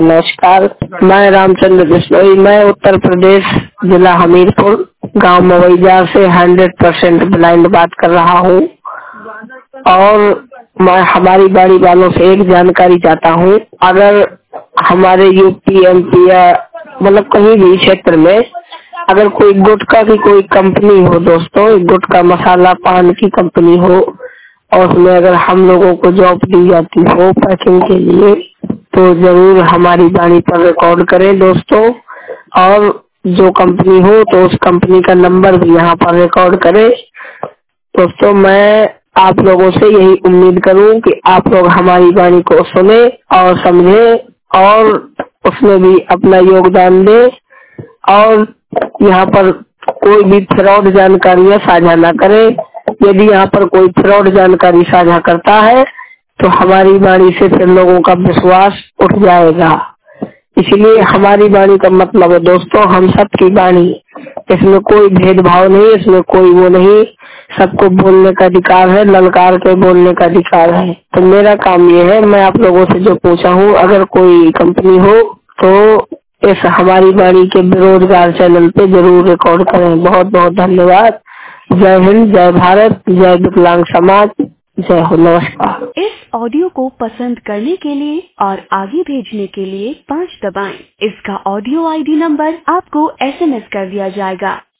नमस्कार, मैं रामचंद्र बिश्नोई। मैं उत्तर प्रदेश जिला हमीरपुर गांव मवैजा से 100% ब्लाइंड बात कर रहा हूं और मैं हमारी बाड़ी वालों से एक जानकारी चाहता हूं। अगर हमारे यूपी एमपी या मतलब कहीं भी क्षेत्र में अगर कोई गुटखा की कोई कंपनी हो दोस्तों, गुटखा मसाला पान की कंपनी हो और उसमें अगर हम लोगों को जॉब दी जाती हो पैकिंग के लिए, तो जरूर हमारी वाणी पर रिकॉर्ड करें दोस्तों। और जो कंपनी हो तो उस कंपनी का नंबर भी यहाँ पर रिकॉर्ड करें दोस्तों। मैं आप लोगों से यही उम्मीद करूं कि आप लोग हमारी वाणी को सुने और समझे और उसमें भी अपना योगदान दें और यहाँ पर कोई भी फ्रॉड जानकारियाँ साझा न करें। यदि यहाँ पर कोई फ्रॉड जानकारी साझा करता है तो हमारी वाणी से फिर लोगों का विश्वास उठ जाएगा। इसलिए हमारी वाणी का मतलब है दोस्तों हम सबकी वाणी, इसमें कोई भेदभाव नहीं, इसमें कोई वो नहीं, सबको बोलने का अधिकार है, ललकार के बोलने का अधिकार है। तो मेरा काम ये है, मैं आप लोगों से जो पूछा हूँ, अगर कोई कंपनी हो तो इस हमारी वाणी के बेरोजगार चैनल पे जरूर रिकॉर्ड करें। बहुत बहुत धन्यवाद। जय हिंद, जय भारत, जय विकलांग समाज, जय हो। नमस्कार। इस ऑडियो को पसंद करने के लिए और आगे भेजने के लिए 5 दबाएं। इसका ऑडियो आईडी नंबर आपको SMS कर दिया जाएगा।